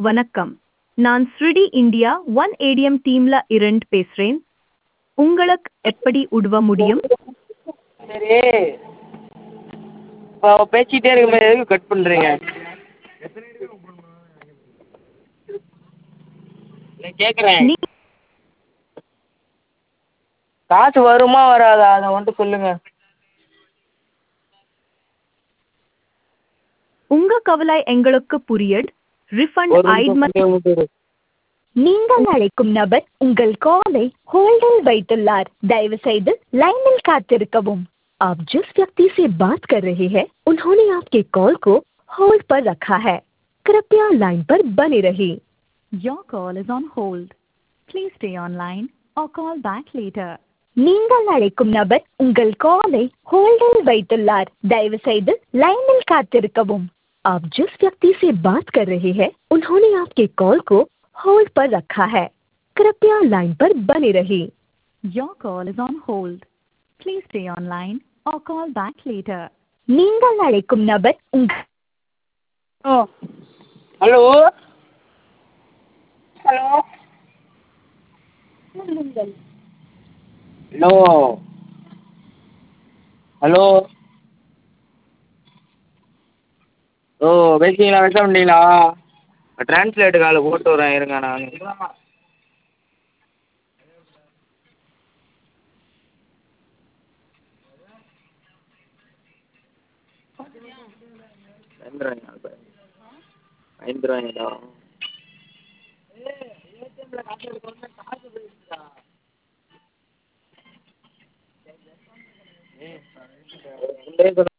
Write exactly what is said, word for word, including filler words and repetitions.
வணக்கம். நான் ஸ்ருடி India one ATM டீம்ல இருந்து பேசுறேன். உங்களுக்கு எப்படி உதவ முடியும்? சரி, இப்போ பேசிக்கிட்டே இருக்கும்போது எதுக்கு கட் பண்ணுறீங்க? இல்லை கேட்குறேன், நீ காசு வருமா வராதா அதை மட்டும் சொல்லுங்கள். உங்க கவலை எங்களுக்கு புரியுது. ரிஃபண்ட் ஒரு ஐட் நிமிஷம் புரிய விட்டுரு. நீங்கள் அழைக்கும் நபர் உங்கள் காலை होल्ड வைத்துள்ளார். दयவு செய்து लाइन காத்திருக்கவும். आप जिस व्यक्ति से बात कर रहे हैं उन्होंने आपके कॉल को होल्ड पर रखा है. कृपया लाइन पर बने रहिए. Your call is on hold. Please stay online or call back later. நீங்கள் அழைக்கும் நபர் உங்கள் காலை होल्ड வைத்துள்ளார். दयவு செய்து लाइन காத்திருக்கவும். आप जिस व्यक्ति से बात कर रहे हैं उन्होंने आपके कॉल को होल्ड पर रखा है. कृपया लाइन पर बने रहिए. Your call is on hold. Please stay online or call back later. நீங்கள் அழைக்கும் நபர் உங்கள் oh hello hello hello hello oh பேசிங்களா, வைக்க முடியலா? ட்ரான்ஸ்லேட்டு காலை போட்டு வரேன் இருங்க. நான் ஐந்துருவாய்ங்களா? ஐந்துருவாய்ங்களா? ஏடிஎம்ல காசு எடுக்கணும்னா காசு போயிடுச்சுடா. ஏய்